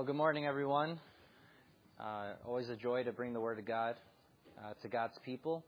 Good morning, everyone. Always a joy to bring the Word of God to God's people.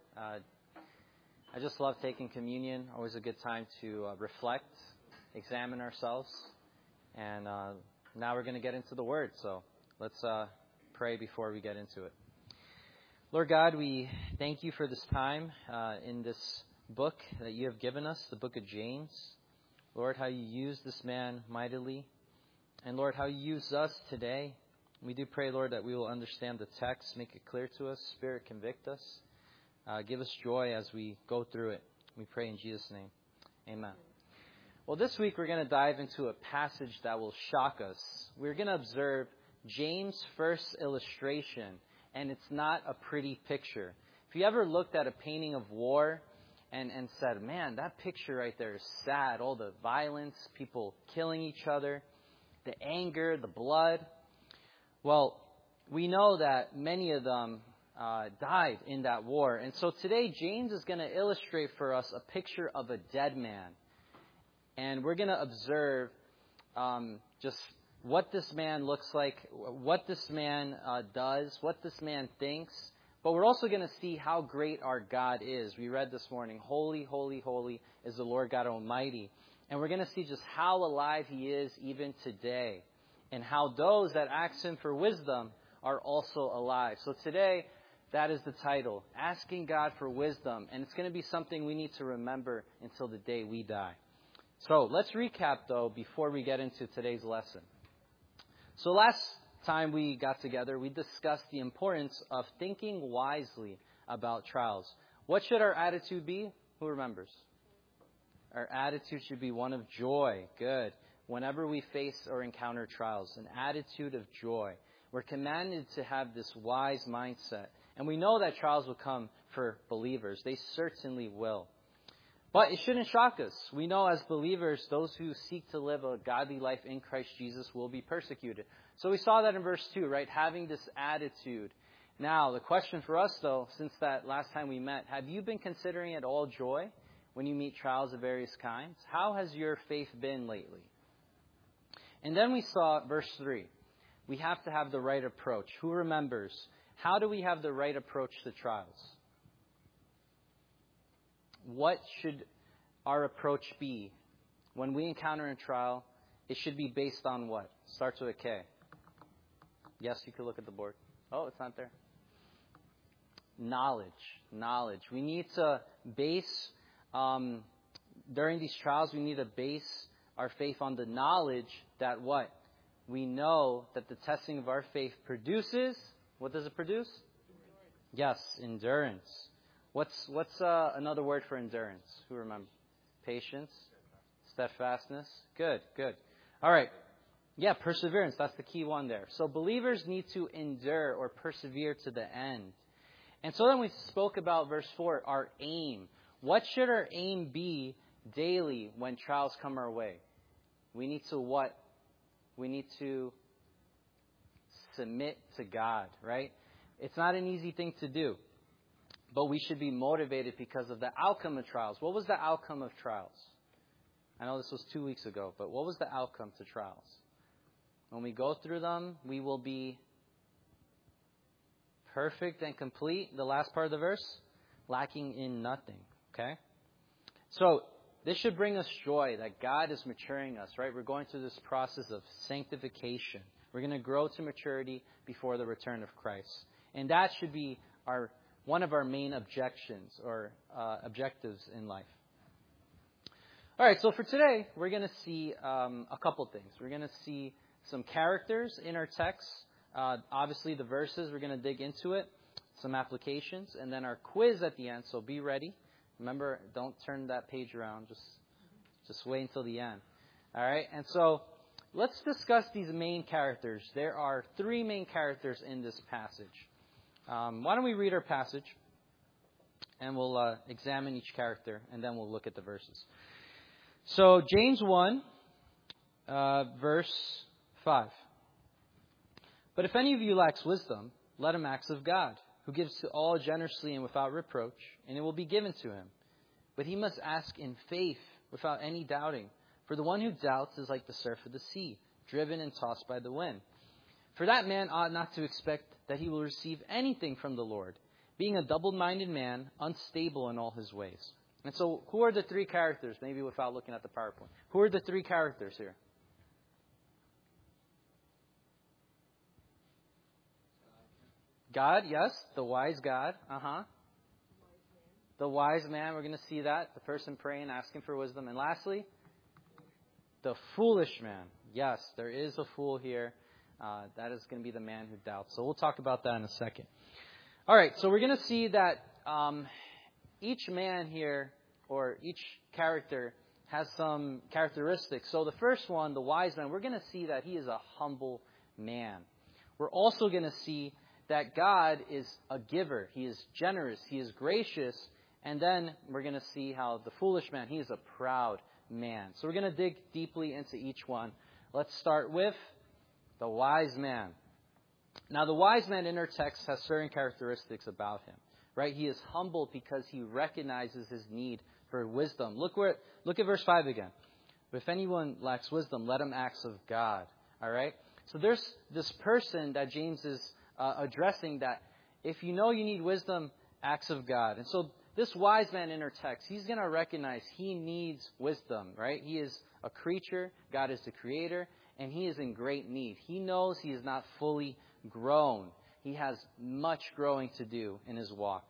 I just love taking communion. Always a good time to reflect, examine ourselves. And now we're going to get into the Word. So let's pray before we get into it. Lord God, we thank you for this time in this book that you have given us, the book of James. Lord, how you use this man mightily. And Lord, how you use us today. We do pray, Lord, that we will understand the text, make it clear to us, Spirit, convict us. Give us joy as we go through it. We pray in Jesus' name. Amen. Well, this week we're going to dive into a passage that will shock us. We're going to observe James' first illustration, and it's not a pretty picture. If you ever looked at a painting of war and said, man, that picture right there is sad, all the violence, people killing each other, the anger, the blood. Well, we know that many of them died in that war. And so today, James is going to illustrate for us a picture of a dead man. And we're going to observe just what this man looks like, what this man does, what this man thinks. But we're also going to see how great our God is. We read this morning, holy, holy, holy is the Lord God Almighty. And we're going to see just how alive he is even today. And how those that ask him for wisdom are also alive. So today, that is the title, Asking God for Wisdom. And it's going to be something we need to remember until the day we die. So let's recap, though, before we get into today's lesson. So last time we got together, we discussed the importance of thinking wisely about trials. What should our attitude be? Who remembers? Our attitude should be one of joy. Good. Whenever we face or encounter trials, an attitude of joy. We're commanded to have this wise mindset. And we know that trials will come for believers. They certainly will. But it shouldn't shock us. We know as believers, those who seek to live a godly life in Christ Jesus will be persecuted. So we saw that in verse 2, right? Having this attitude. Now, the question for us, though, since that last time we met, have you been considering it all joy when you meet trials of various kinds? How has your faith been lately? And then we saw verse 3. We have to have the right approach. Who remembers? How do we have the right approach to trials? What should our approach be? When we encounter a trial, it should be based on what? Starts with a K. Yes, you can look at the board. Oh, it's not there. Knowledge. We need to base, during these trials, we need to base our faith on the knowledge that what? We know that the testing of our faith produces, what does it produce? Yes, endurance. What's another word for endurance? Who remembers? Patience, steadfastness. Good. All right. Yeah, perseverance. That's the key one there. So believers need to endure or persevere to the end. And so then we spoke about verse 4, our aim. What should our aim be daily when trials come our way? We need to what? We need to submit to God, right? It's not an easy thing to do. But we should be motivated because of the outcome of trials. What was the outcome of trials? I know this was 2 weeks ago, but what was the outcome to trials? When we go through them, we will be perfect and complete. The last part of the verse, lacking in nothing. Okay? So this should bring us joy that God is maturing us, right? We're going through this process of sanctification. We're going to grow to maturity before the return of Christ. And that should be one of our main objectives in life. All right, so for today, we're going to see a couple things. We're going to see some characters in our text. Obviously, the verses, we're going to dig into it. Some applications. And then our quiz at the end, so be ready. Remember, don't turn that page around. Just wait until the end. All right, and so let's discuss these main characters. There are 3 main characters in this passage. Why don't we read our passage, and we'll examine each character, and then we'll look at the verses. So, James 1, verse 5. But if any of you lacks wisdom, let him ask of God, who gives to all generously and without reproach, and it will be given to him. But he must ask in faith, without any doubting. For the one who doubts is like the surf of the sea, driven and tossed by the wind. For that man ought not to expect that he will receive anything from the Lord, being a double-minded man, unstable in all his ways. And so, who are the three characters? Maybe without looking at the PowerPoint. Who are the three characters here? God, yes. The wise God. The wise man, we're going to see that. The person praying, asking for wisdom. And lastly, the foolish man. Yes, there is a fool here. That is going to be the man who doubts. So we'll talk about that in a second. All right, so we're going to see that each man here, or each character, has some characteristics. So the first one, the wise man, we're going to see that he is a humble man. We're also going to see that God is a giver. He is generous. He is gracious. And then we're going to see how the foolish man, he is a proud man. So we're going to dig deeply into each one. Let's start with the wise man. Now, the wise man in our text has certain characteristics about him, right? He is humble because he recognizes his need for wisdom. Look at verse 5 again. If anyone lacks wisdom, let him ask of God. All right? So there's this person that James is addressing that if you know you need wisdom, ask of God. And so this wise man in our text, he's going to recognize he needs wisdom, right? He is a creature. God is the creator. And he is in great need. He knows he is not fully grown. He has much growing to do in his walk.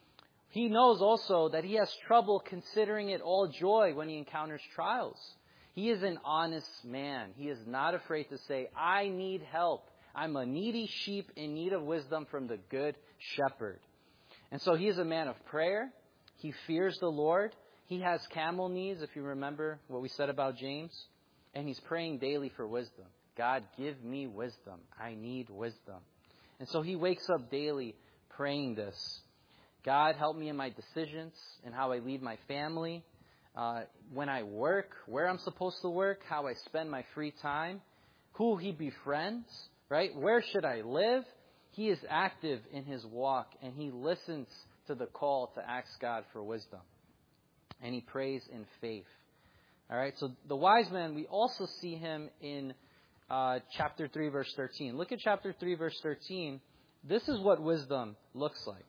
He knows also that he has trouble considering it all joy when he encounters trials. He is an honest man. He is not afraid to say, I need help. I'm a needy sheep in need of wisdom from the good shepherd. And so he is a man of prayer. He fears the Lord. He has camel knees, if you remember what we said about James. And he's praying daily for wisdom. God, give me wisdom. I need wisdom. And so he wakes up daily praying this. God, help me in my decisions and how I lead my family. When I work, where I'm supposed to work, how I spend my free time, who he befriends, right? Where should I live? He is active in his walk, and he listens to the call to ask God for wisdom. And he prays in faith. All right, so the wise man, we also see him in chapter 3, verse 13. Look at chapter 3, verse 13. This is what wisdom looks like.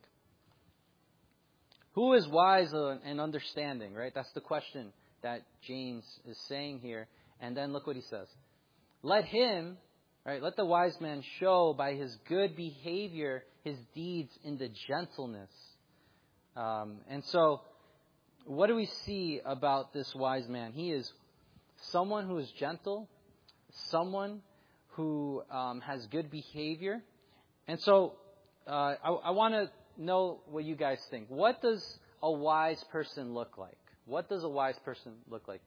Who is wise and understanding, right? That's the question that James is saying here. And then look what he says. Let him, right, let the wise man show by his good behavior his deeds in the gentleness. And so, what do we see about this wise man? He is someone who is gentle, someone who has good behavior. And so I want to know what you guys think. What does a wise person look like? What does a wise person look like?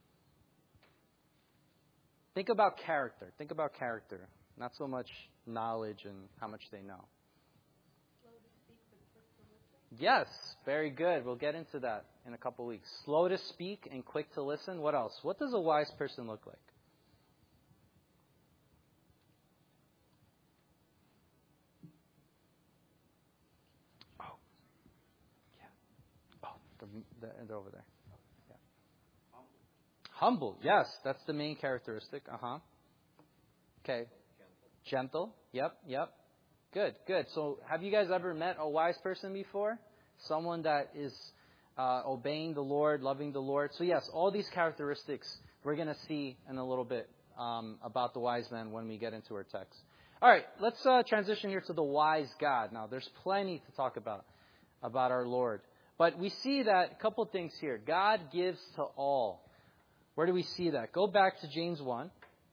Think about character. Think about character. Not so much knowledge and how much they know. Yes, very good. We'll get into that in a couple weeks. Slow to speak and quick to listen. What else? What does a wise person look like? Oh, yeah. Oh, they're over there. Yeah. Humble. Yes, that's the main characteristic. Okay. Gentle. Yep. Good. So have you guys ever met a wise person before? Someone that is obeying the Lord, loving the Lord. So yes, all these characteristics we're going to see in a little bit about the wise man when we get into our text. All right, let's transition here to the wise God. Now, there's plenty to talk about our Lord. But we see that a couple things here. God gives to all. Where do we see that? Go back to James 1.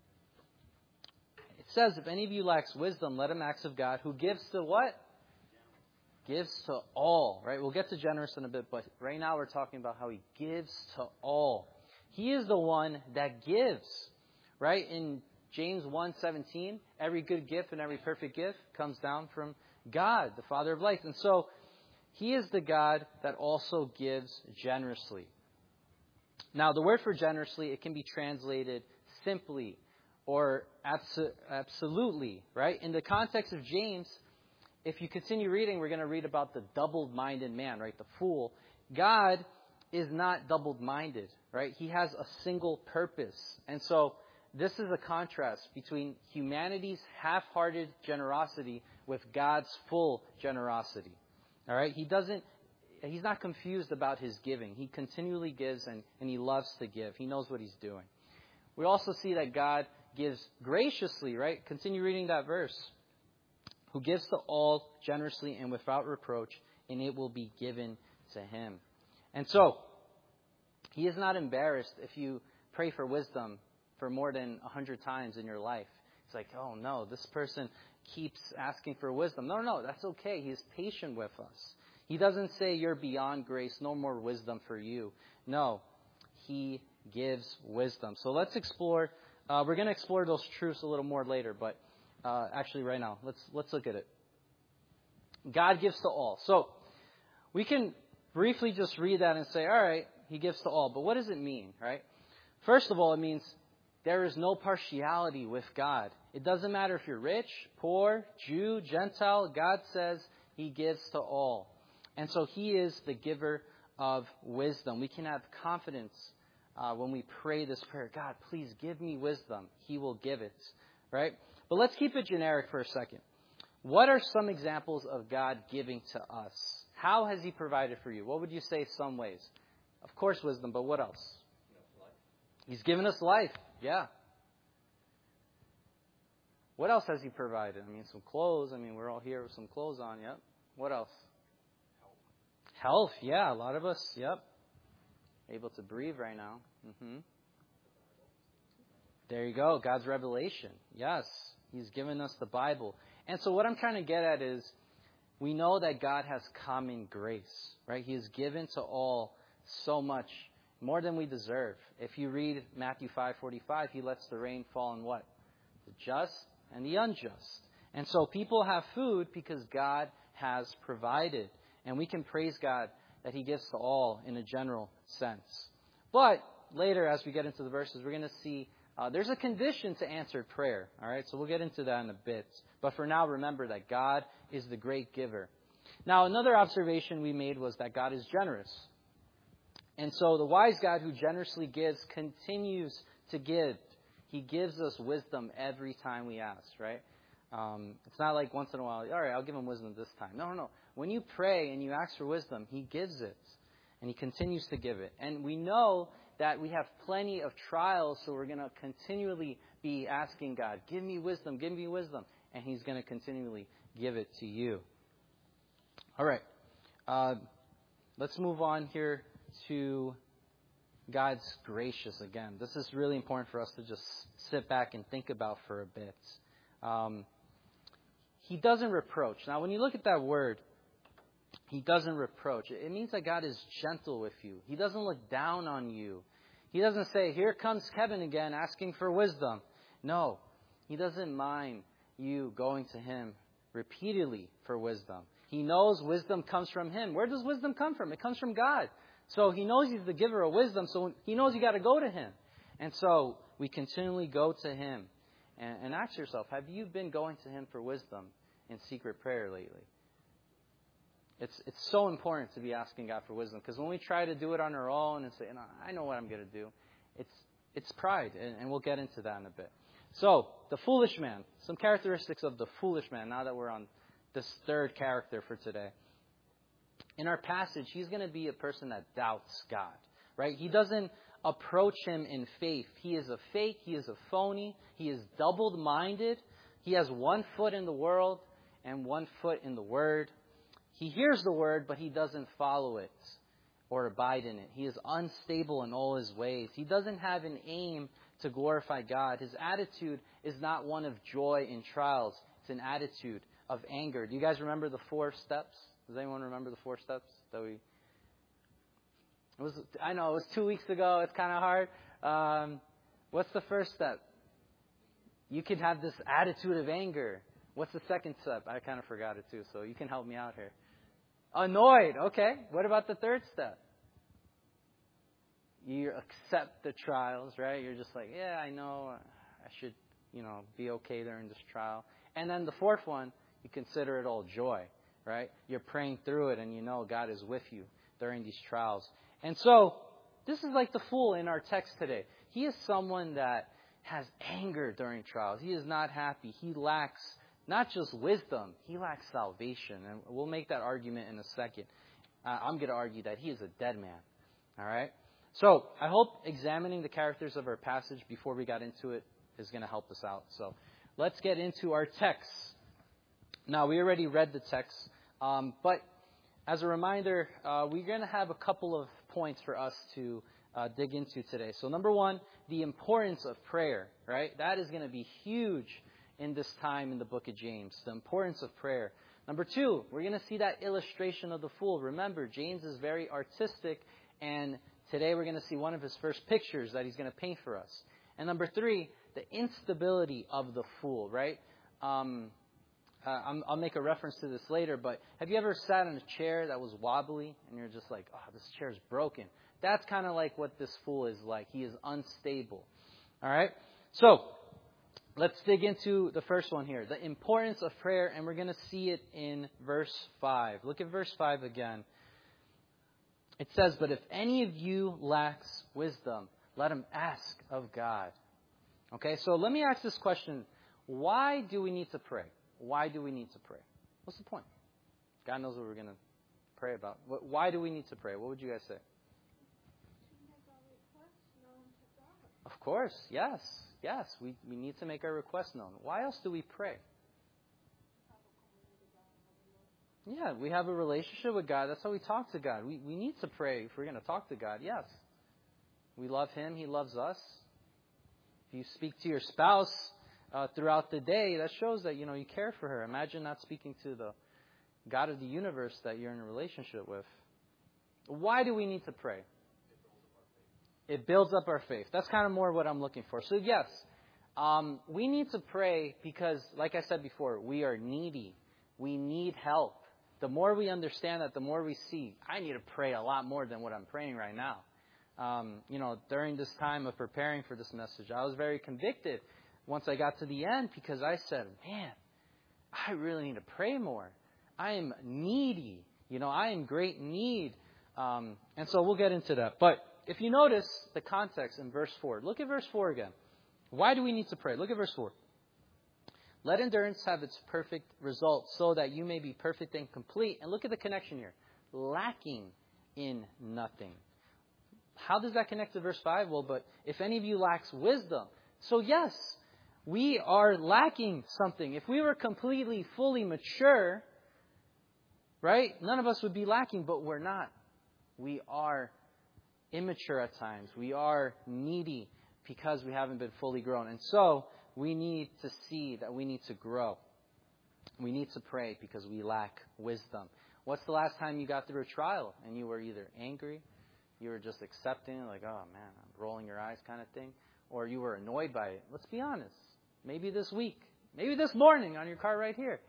It says, if any of you lacks wisdom, let him ask of God, who gives to what? Gives to all, right? We'll get to generous in a bit, but right now we're talking about how he gives to all. He is the one that gives, right? In James 1:17, every good gift and every perfect gift comes down from God, the Father of lights. And so he is the God that also gives generously. Now, the word for generously, it can be translated simply or absolutely, right? In the context of James, if you continue reading, we're going to read about the double-minded man, right? The fool. God is not double-minded, right? He has a single purpose. And so this is a contrast between humanity's half-hearted generosity with God's full generosity. All right? He's not confused about his giving. He continually gives and he loves to give. He knows what he's doing. We also see that God gives graciously, right? Continue reading that verse. Who gives to all generously and without reproach, and it will be given to him. And so, he is not embarrassed if you pray for wisdom for more than 100 times in your life. It's like, oh no, this person keeps asking for wisdom. No, that's okay. He's patient with us. He doesn't say you're beyond grace, no more wisdom for you. No, he gives wisdom. So let's explore. We're going to explore those truths a little more later, but actually right now, let's look at it. God gives to all. So we can briefly just read that and say, all right, he gives to all. But what does it mean, right? First of all, it means there is no partiality with God. It doesn't matter if you're rich, poor, Jew, Gentile. God says he gives to all. And so he is the giver of wisdom. We can have confidence when we pray this prayer. God, please give me wisdom. He will give it, right? But let's keep it generic for a second. What are some examples of God giving to us? How has he provided for you? What would you say some ways? Of course, wisdom, but what else? He's given us life. Yeah. What else has he provided? I mean, some clothes. I mean, we're all here with some clothes on. Yep. What else? Health. Yeah, a lot of us. Yep. Able to breathe right now. There you go. God's revelation. Yes. He's given us the Bible. And so what I'm trying to get at is we know that God has common grace, right? He has given to all so much, more than we deserve. If you read Matthew 5:45, he lets the rain fall on what? The just and the unjust. And so people have food because God has provided. And we can praise God that he gives to all in a general sense. But later, as we get into the verses, we're going to see there's a condition to answered prayer. All right, so we'll get into that in a bit. But for now, remember that God is the great giver. Now, another observation we made was that God is generous. And so the wise God who generously gives continues to give. He gives us wisdom every time we ask, right? It's not like once in a while, all right, I'll give him wisdom this time. No. When you pray and you ask for wisdom, he gives it. And he continues to give it. And we know that we have plenty of trials, so we're going to continually be asking God, give me wisdom, give me wisdom. And he's going to continually give it to you. All right. Let's move on here to God's gracious again. This is really important for us to just sit back and think about for a bit. He doesn't reproach. Now, when you look at that word, he doesn't reproach. It means that God is gentle with you. He doesn't look down on you. He doesn't say, here comes Kevin again asking for wisdom. No, he doesn't mind you going to him repeatedly for wisdom. He knows wisdom comes from him. Where does wisdom come from? It comes from God. So he knows he's the giver of wisdom, so he knows you got to go to him. And so we continually go to him. And ask yourself, have you been going to him for wisdom in secret prayer lately? It's so important to be asking God for wisdom, because when we try to do it on our own and say, no, I know what I'm going to do, it's pride, and we'll get into that in a bit. So, the foolish man, some characteristics of the foolish man, now that we're on this third character for today. In our passage, he's going to be a person that doubts God, right? He doesn't approach him in faith. He is a fake, he is a phony, he is double-minded. He has 1 foot in the world and 1 foot in the Word. He hears the word, but he doesn't follow it or abide in it. He is unstable in all his ways. He doesn't have an aim to glorify God. His attitude is not one of joy in trials. It's an attitude of anger. Do you guys remember the 4 steps? Does anyone remember the 4 steps that I know it was 2 weeks ago. It's kind of hard. What's the first step? You can have this attitude of anger. What's the second step? I kind of forgot it too, so you can help me out here. Annoyed. Okay. What about the third step? You accept the trials, right? You're just like, yeah, I know I should, be okay during this trial. And then the fourth one, you consider it all joy, right? You're praying through it and you know God is with you during these trials. And so this is like the fool in our text today. He is someone that has anger during trials. He is not happy. He lacks not just wisdom, he lacks salvation. And we'll make that argument in a second. I'm going to argue that he is a dead man. All right? So I hope examining the characters of our passage before we got into it is going to help us out. So let's get into our text. Now, we already read the text, but as a reminder, we're going to have a couple of points for us to dig into today. So number one, the importance of prayer, right? That is going to be huge in this time in the book of James, the importance of prayer. Number two, we're going to see that illustration of the fool. Remember, James is very artistic, and today we're going to see one of his first pictures that he's going to paint for us. And number three, the instability of the fool, right? I'll make a reference to this later, but have you ever sat in a chair that was wobbly and you're just like, oh, this chair is broken? That's kind of like what this fool is like. He is unstable. All right? So let's dig into the first one here, the importance of prayer, and we're going to see it in verse 5. Look at verse 5 again. It says, but if any of you lacks wisdom, let him ask of God. Okay, so let me ask this question. Why do we need to pray? Why do we need to pray? What's the point? God knows what we're going to pray about. Why do we need to pray? What would you guys say? Of course, yes. Yes, we need to make our request known. Why else do we pray? Yeah, we have a relationship with God. That's how we talk to God. We need to pray if we're going to talk to God, yes. We love Him. He loves us. If you speak to your spouse throughout the day, that shows that, you care for her. Imagine not speaking to the God of the universe that you're in a relationship with. Why do we need to pray? It builds up our faith. That's kind of more what I'm looking for. So yes, we need to pray because, like I said before, we are needy. We need help. The more we understand that, the more we see, I need to pray a lot more than what I'm praying right now. During this time of preparing for this message, I was very convicted once I got to the end because I said, man, I really need to pray more. I am needy. I am in great need. And so we'll get into that. But if you notice the context in verse 4, look at verse 4 again. Why do we need to pray? Look at verse 4. Let endurance have its perfect result so that you may be perfect and complete. And look at the connection here. Lacking in nothing. How does that connect to verse 5? Well, but if any of you lacks wisdom. So yes, we are lacking something. If we were completely, fully mature, right, none of us would be lacking, but we're not. We are immature at times. We are needy because we haven't been fully grown. And so we need to see that we need to grow. We need to pray because we lack wisdom. What's the last time you got through a trial and you were either angry, you were just accepting, like, oh man, I'm rolling your eyes kind of thing, or you were annoyed by it? Let's be honest. Maybe this week, maybe this morning on your car right here.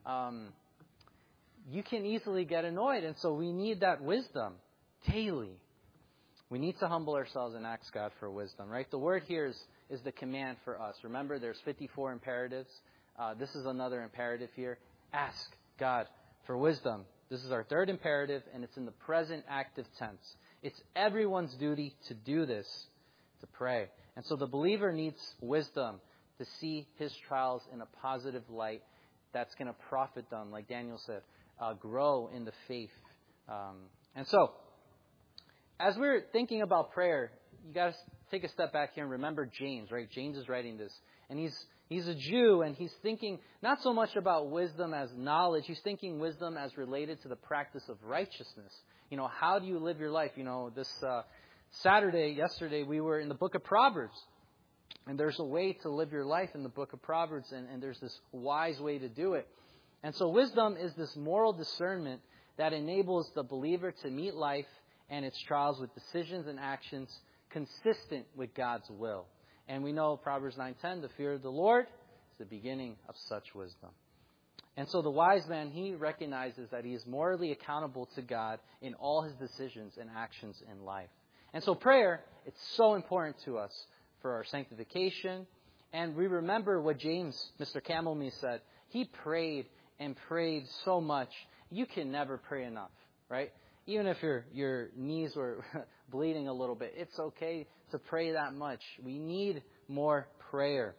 You can easily get annoyed, and so we need that wisdom daily. We need to humble ourselves and ask God for wisdom, right? The word here is the command for us. Remember, there's 54 imperatives. This is another imperative here. Ask God for wisdom. This is our third imperative, and it's in the present active tense. It's everyone's duty to do this, to pray. And so the believer needs wisdom to see his trials in a positive light that's going to profit them, like Daniel said, grow in the faith. And so, as we're thinking about prayer, you got to take a step back here and remember James, right? James is writing this, and he's a Jew, and he's thinking not so much about wisdom as knowledge. He's thinking wisdom as related to the practice of righteousness. How do you live your life? This yesterday, we were in the book of Proverbs, and there's a way to live your life in the book of Proverbs, and there's this wise way to do it. And so wisdom is this moral discernment that enables the believer to meet life and its trials with decisions and actions consistent with God's will. And we know Proverbs 9:10, the fear of the Lord is the beginning of such wisdom. And so the wise man, he recognizes that he is morally accountable to God in all his decisions and actions in life. And so prayer, it's so important to us for our sanctification. And we remember what James, Mr. Camelme, said. He prayed and prayed so much. You can never pray enough, right? Even if your knees were bleeding a little bit, it's okay to pray that much. We need more prayer.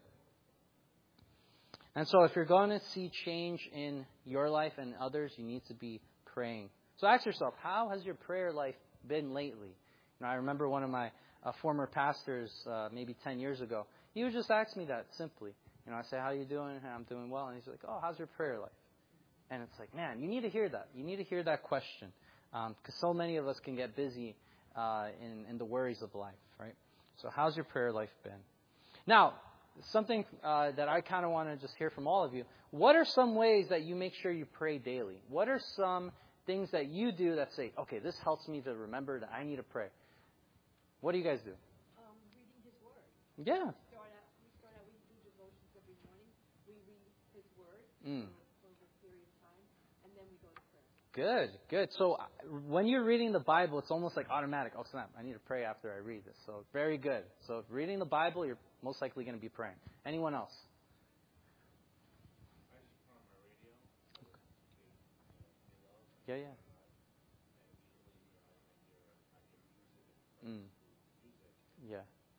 And so if you're going to see change in your life and others, you need to be praying. So ask yourself, how has your prayer life been lately? I remember one of my former pastors, maybe 10 years ago, he would just ask me that simply. I say, how you doing? I'm doing well. And he's like, oh, how's your prayer life? And it's like, man, you need to hear that. You need to hear that question. Because so many of us can get busy in the worries of life, right? So how's your prayer life been? Now, something that I kind of want to just hear from all of you. What are some ways that you make sure you pray daily? What are some things that you do that say, okay, this helps me to remember that I need to pray? What do you guys do? Reading His Word. Yeah. We do devotions every morning. We read His Word for a period of time, and then we go to prayer. Good. So when you're reading the Bible, it's almost like automatic. Oh, snap, I need to pray after I read this. So very good. So if reading the Bible, you're most likely going to be praying. Anyone else? I just put on my radio. Yeah. Yeah.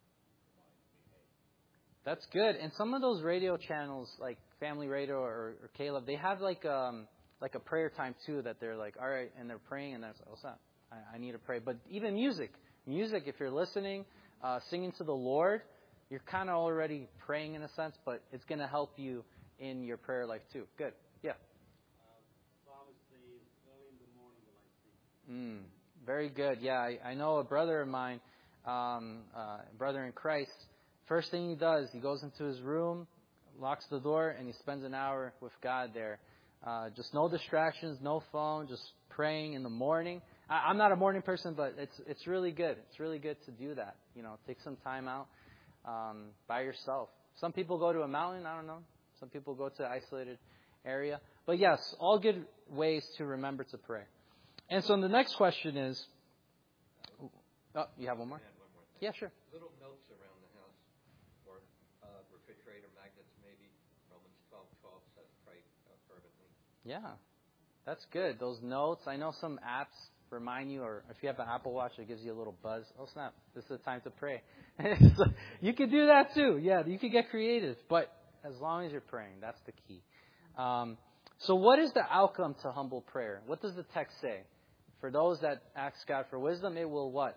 That's good. And some of those radio channels, like Family Radio or Caleb, they have like a prayer time too. That they're like, all right, and they're praying, and that's what's up. I need to pray. But even music, if you're listening, singing to the Lord, you're kind of already praying in a sense, but it's going to help you in your prayer life too. Good. Yeah. Psalmist says, early in the morning will I seek. Very good. Yeah, I know a brother of mine, brother in Christ. First thing he does, he goes into his room, locks the door, and he spends an hour with God there. Just no distractions, no phone, just praying in the morning. I'm not a morning person, but it's really good. It's really good to do that. Take some time out by yourself. Some people go to a mountain. I don't know. Some people go to an isolated area. But yes, all good ways to remember to pray. And so the next question is, you have one more? One more thing. Yeah, sure. Little notes around the house, or refrigerator magnets maybe. Romans 12:12 says pray fervently. Yeah, that's good. Those notes. I know some apps remind you, or if you have an Apple Watch, it gives you a little buzz. Oh, snap. This is the time to pray. So you can do that too. Yeah, you can get creative. But as long as you're praying, that's the key. So what is the outcome to humble prayer? What does the text say? For those that ask God for wisdom, it will what?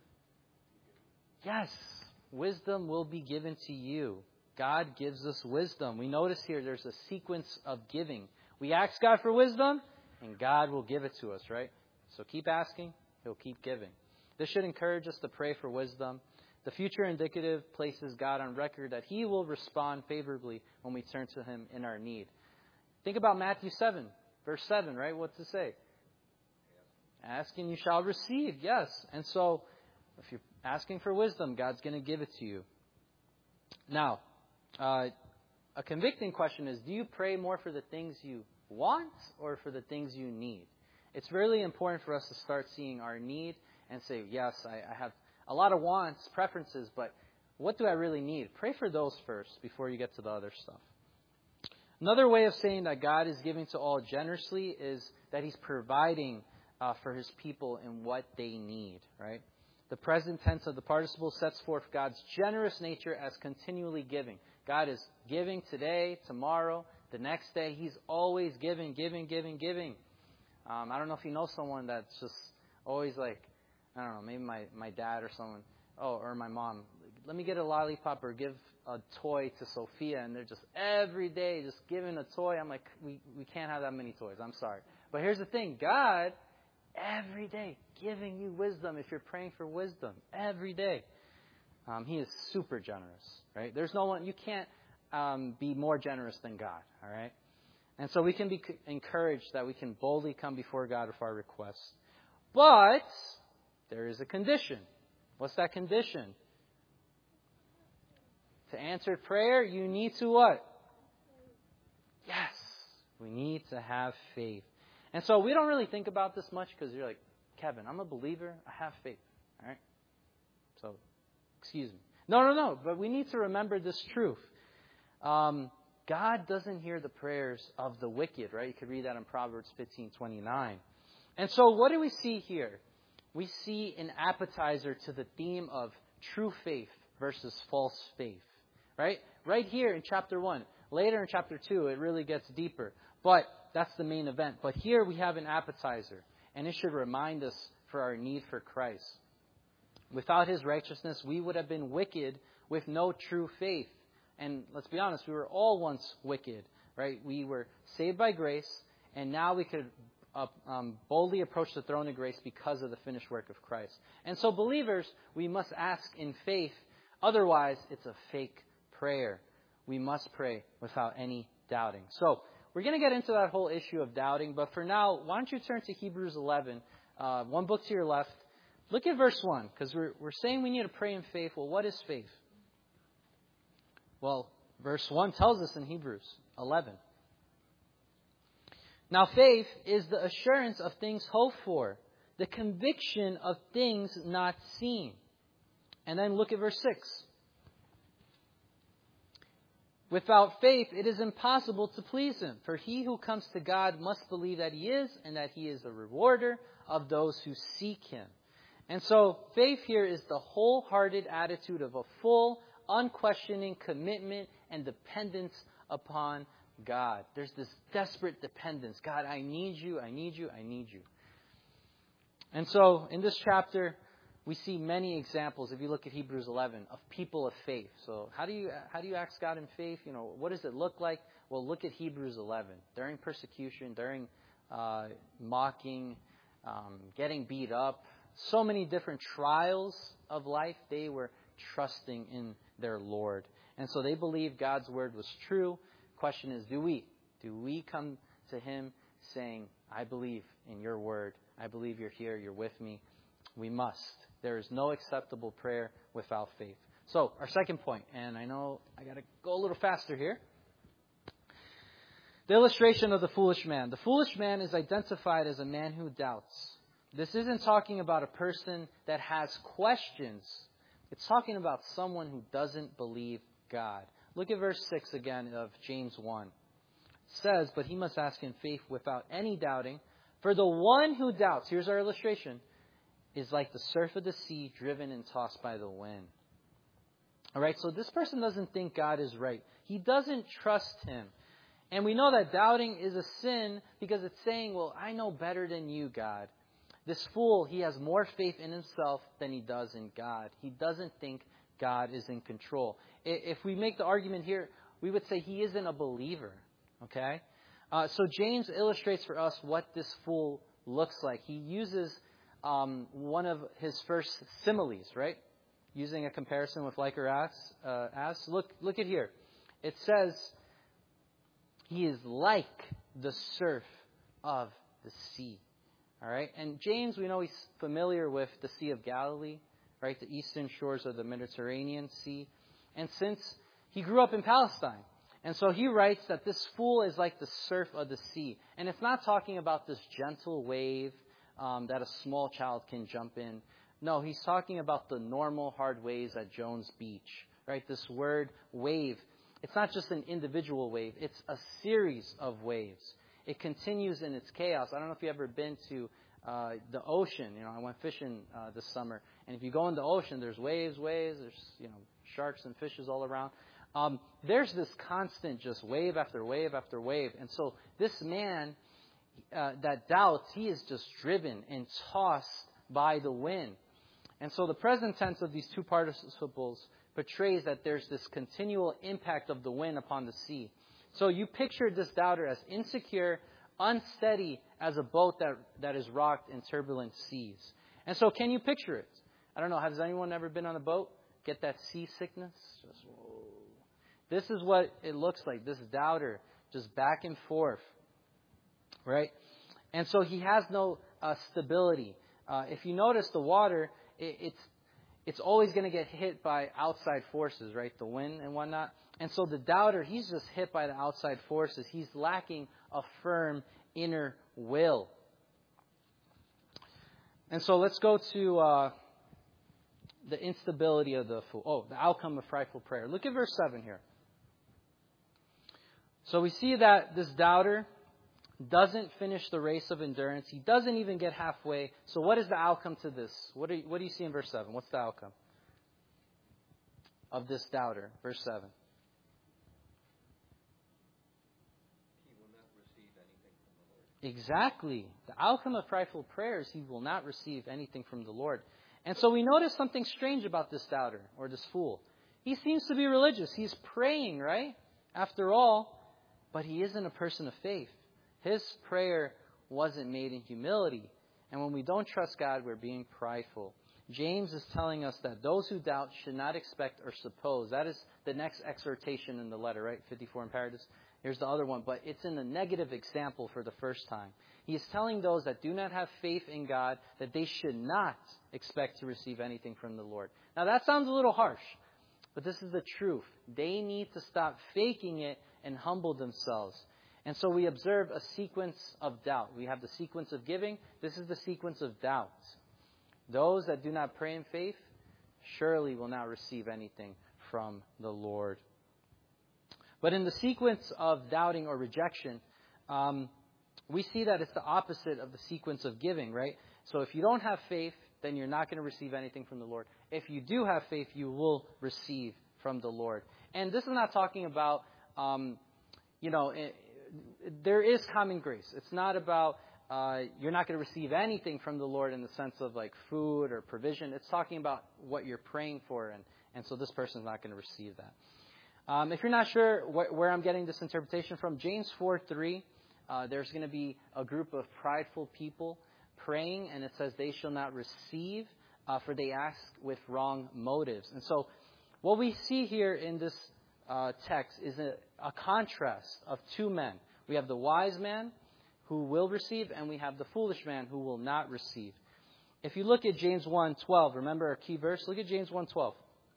Yes, wisdom will be given to you. God gives us wisdom. We notice here there's a sequence of giving. We ask God for wisdom, and God will give it to us, right? So keep asking, He'll keep giving. This should encourage us to pray for wisdom. The future indicative places God on record that He will respond favorably when we turn to Him in our need. Think about Matthew 7, verse 7, right? What's it say? Ask and you shall receive, yes. And so, if you're asking for wisdom, God's going to give it to you. Now, a convicting question is, do you pray more for the things you want or for the things you need? It's really important for us to start seeing our need and say, yes, I have a lot of wants, preferences, but what do I really need? Pray for those first before you get to the other stuff. Another way of saying that God is giving to all generously is that He's providing for His people in what they need, right? The present tense of the participle sets forth God's generous nature as continually giving. God is giving today, tomorrow, the next day. He's always giving. I don't know if you know someone that's just always like, I don't know, maybe my dad or someone, or my mom. Let me get a lollipop or give a toy to Sophia, and they're just every day just giving a toy. I'm like, we can't have that many toys. I'm sorry. But here's the thing. God, every day, giving you wisdom if you're praying for wisdom. Every day. He is super generous, right? There's no one, you can't be more generous than God, all right? And so we can be encouraged that we can boldly come before God with our requests. But there is a condition. What's that condition? To answer prayer, you need to what? Yes, we need to have faith. And so we don't really think about this much because you're like, Kevin, I'm a believer. I have faith. All right? So, excuse me. No. But we need to remember this truth. God doesn't hear the prayers of the wicked, right? You could read that in Proverbs 15:29. And so what do we see here? We see an appetizer to the theme of true faith versus false faith. right? Right here in chapter 1. Later in chapter 2, it really gets deeper. But that's the main event. But here we have an appetizer. And it should remind us for our need for Christ. Without His righteousness, we would have been wicked with no true faith. And let's be honest, we were all once wicked, right? We were saved by grace, and now we could boldly approach the throne of grace because of the finished work of Christ. And so believers, we must ask in faith. Otherwise, it's a fake prayer. We must pray without any doubting. So we're going to get into that whole issue of doubting. But for now, why don't you turn to Hebrews 11, one book to your left. Look at verse 1, because we're saying we need to pray in faith. Well, what is faith? Well, verse 1 tells us in Hebrews 11. Now faith is the assurance of things hoped for, the conviction of things not seen. And then look at verse 6. Without faith, it is impossible to please Him. For he who comes to God must believe that He is, and that He is a rewarder of those who seek Him. And so faith here is the wholehearted attitude of a full, unquestioning commitment and dependence upon God. There's this desperate dependence. God, I need you, I need you, I need you. And so in this chapter, we see many examples, if you look at Hebrews 11, of people of faith. So how do you ask God in faith? What does it look like? Well, look at Hebrews 11. During persecution, during mocking, getting beat up, so many different trials of life, they were trusting in their Lord. And so they believed God's word was true. Question is, do we? Do we come to Him saying, I believe in your word. I believe you're here. You're with me. We must. There is no acceptable prayer without faith. So, our second point, and I know I got to go a little faster here. The illustration of the foolish man. The foolish man is identified as a man who doubts. This isn't talking about a person that has questions. It's talking about someone who doesn't believe God. Look at verse 6 again of James 1. It says, but he must ask in faith without any doubting. For the one who doubts, here's our illustration, is like the surf of the sea driven and tossed by the wind. All right, so this person doesn't think God is right. He doesn't trust Him. And we know that doubting is a sin because it's saying, well, I know better than you, God. This fool, he has more faith in himself than he does in God. He doesn't think God is in control. If we make the argument here, we would say he isn't a believer. Okay? So James illustrates for us what this fool looks like. He uses one of his first similes, right? Using a comparison with like or as. Look at here. It says, he is like the surf of the sea. All right? And James, we know he's familiar with the Sea of Galilee, right? The eastern shores of the Mediterranean Sea. And since he grew up in Palestine, and so he writes that this fool is like the surf of the sea. And it's not talking about this gentle wave that a small child can jump in. No, he's talking about the normal hard waves at Jones Beach, right? This word wave, it's not just an individual wave. It's a series of waves. It continues in its chaos. I don't know if you've ever been to the ocean. I went fishing this summer. And if you go in the ocean, there's waves. There's, sharks and fishes all around. There's this constant just wave after wave after wave. And so this man that doubts, he is just driven and tossed by the wind. And so the present tense of these two participles portrays that there's this continual impact of the wind upon the sea. So you picture this doubter as insecure, unsteady as a boat that is rocked in turbulent seas. And so can you picture it? I don't know, has anyone ever been on a boat? Get that seasickness? Just, whoa. This is what it looks like, this doubter, just back and forth. Right? And so he has no stability. If you notice the water, it's always going to get hit by outside forces, right? The wind and whatnot. And so the doubter, he's just hit by the outside forces. He's lacking a firm inner will. And so let's go to the instability of the fool. Oh, the outcome of frightful prayer. Look at verse 7 here. So we see that this doubter doesn't finish the race of endurance. He doesn't even get halfway. So what is the outcome to this? What do you see in verse 7? What's the outcome of this doubter? Verse 7. Exactly. The outcome of prideful prayer is he will not receive anything from the Lord. And so we notice something strange about this doubter or this fool. He seems to be religious. He's praying, right? After all, but he isn't a person of faith. His prayer wasn't made in humility. And when we don't trust God, we're being prideful. James is telling us that those who doubt should not expect or suppose. That is the next exhortation in the letter, right? 54 imperatives. Here's the other one, but it's in the negative example for the first time. He is telling those that do not have faith in God that they should not expect to receive anything from the Lord. Now that sounds a little harsh, but this is the truth. They need to stop faking it and humble themselves. And so we observe a sequence of doubt. We have the sequence of giving. This is the sequence of doubt. Those that do not pray in faith surely will not receive anything from the Lord. But in the sequence of doubting or rejection, we see that it's the opposite of the sequence of giving, right? So if you don't have faith, then you're not going to receive anything from the Lord. If you do have faith, you will receive from the Lord. And this is not talking about, there is common grace. It's not about you're not going to receive anything from the Lord in the sense of like food or provision. It's talking about what you're praying for, and so this person's not going to receive that. If you're not sure where I'm getting this interpretation from, James 4:3, there's going to be a group of prideful people praying, and it says they shall not receive, for they ask with wrong motives. And so what we see here in this text is a contrast of two men. We have the wise man who will receive, and we have the foolish man who will not receive. If you look at James 1:12, remember our key verse? Look at James 1:12.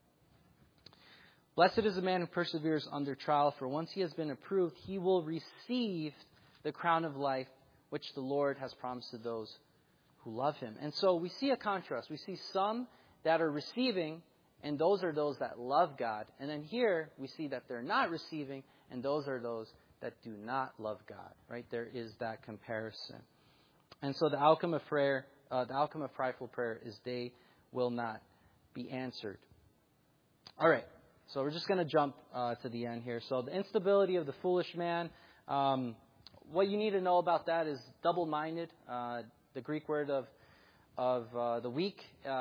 Blessed is the man who perseveres under trial, for once he has been approved, he will receive the crown of life, which the Lord has promised to those who love him. And so we see a contrast. We see some that are receiving, and those are those that love God. And then here we see that they're not receiving, and those are those that do not love God. Right? There is that comparison. And so the outcome of prayer, the outcome of prideful prayer is they will not be answered. All right. So we're just going to jump to the end here. So the instability of the foolish man. What you need to know about that is double-minded. The Greek word of the week.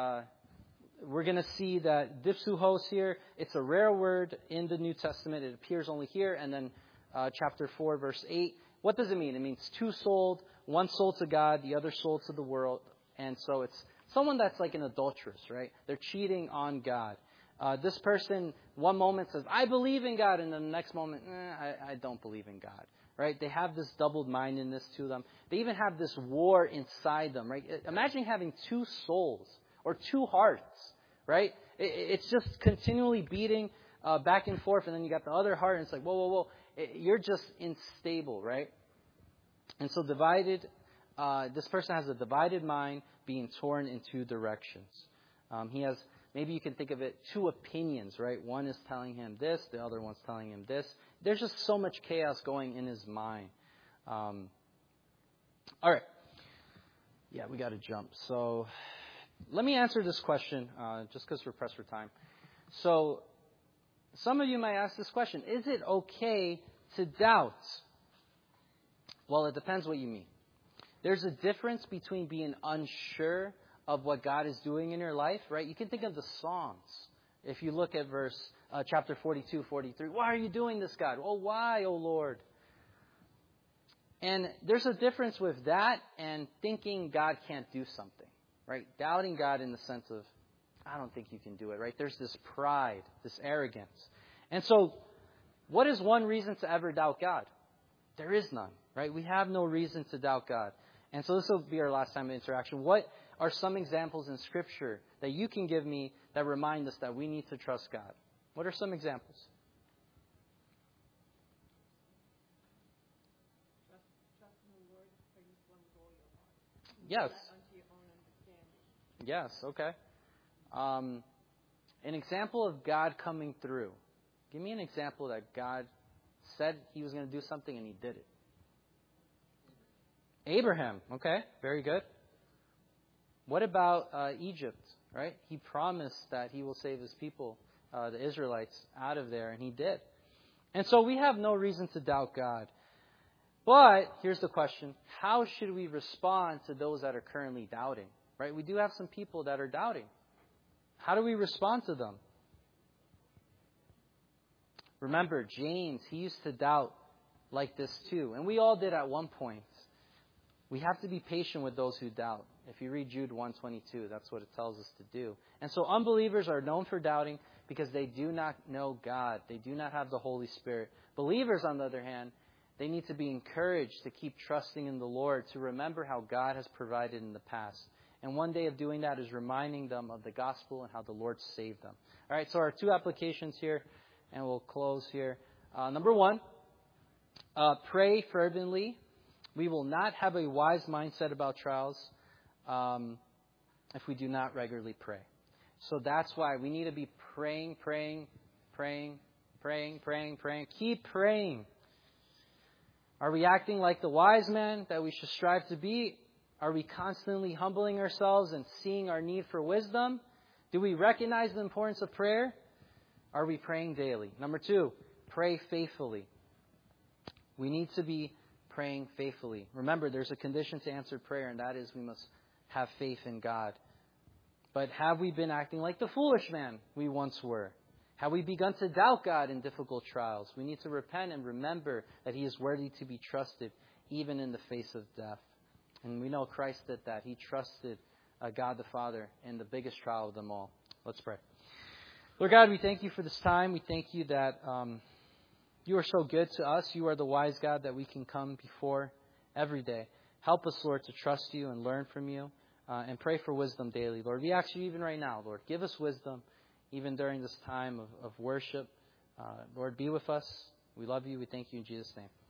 We're going to see that dipsuchos here. It's a rare word in the New Testament. It appears only here, and then chapter 4, verse 8. What does it mean? It means two-souled, one soul to God, the other soul to the world. And so it's someone that's like an adulteress, right? They're cheating on God. This person, one moment says, I believe in God, and then the next moment, I don't believe in God, right? They have this double-mindedness to them. They even have this war inside them, right? Imagine having two souls or two hearts, right? It's just continually beating back and forth, and then you got the other heart, and it's like, whoa. You're just unstable, right? And so divided, this person has a divided mind being torn in two directions. He has, maybe you can think of it, two opinions, right? One is telling him this, the other one's telling him this. There's just so much chaos going in his mind. All right. Yeah, we got to jump. So let me answer this question, just because we're pressed for time. So some of you might ask this question, is it okay to doubt? Well, it depends what you mean. There's a difference between being unsure of what God is doing in your life, right? You can think of the Psalms. If you look at chapter 42, 43, why are you doing this, God? Oh, why, oh Lord? And there's a difference with that and thinking God can't do something, right? Doubting God in the sense of, I don't think you can do it, right? There's this pride, this arrogance. And so, what is one reason to ever doubt God? There is none, right? We have no reason to doubt God. And so this will be our last time of interaction. What are some examples in Scripture that you can give me that remind us that we need to trust God? What are some examples? Trust in the Lord, for He's one with all your heart. Yes. Not unto your own understanding. Yes, okay. An example of God coming through. Give me an example that God said He was going to do something and He did it. Abraham, okay, very good. What about Egypt, right? He promised that He will save His people, the Israelites, out of there, and He did. And so we have no reason to doubt God. But here's the question. How should we respond to those that are currently doubting? Right? We do have some people that are doubting. How do we respond to them? Remember, James, he used to doubt like this too. And we all did at one point. We have to be patient with those who doubt. If you read Jude 1:22, that's what it tells us to do. And so unbelievers are known for doubting because they do not know God. They do not have the Holy Spirit. Believers, on the other hand, they need to be encouraged to keep trusting in the Lord, to remember how God has provided in the past. And one day of doing that is reminding them of the gospel and how the Lord saved them. All right, so our two applications here, and we'll close here. Number one, pray fervently. We will not have a wise mindset about trials if we do not regularly pray. So that's why we need to be praying. Keep praying. Are we acting like the wise man that we should strive to be? Are we constantly humbling ourselves and seeing our need for wisdom? Do we recognize the importance of prayer? Are we praying daily? Number two, pray faithfully. We need to be praying faithfully. Remember, there's a condition to answered prayer, and that is we must have faith in God. But have we been acting like the foolish man we once were? Have we begun to doubt God in difficult trials? We need to repent and remember that He is worthy to be trusted, even in the face of death. And we know Christ did that. He trusted God the Father in the biggest trial of them all. Let's pray. Lord God, we thank you for this time. We thank you that you are so good to us. You are the wise God that we can come before every day. Help us, Lord, to trust you and learn from you and pray for wisdom daily. Lord, we ask you even right now, Lord, give us wisdom even during this time of worship. Lord, be with us. We love you. We thank you in Jesus' name.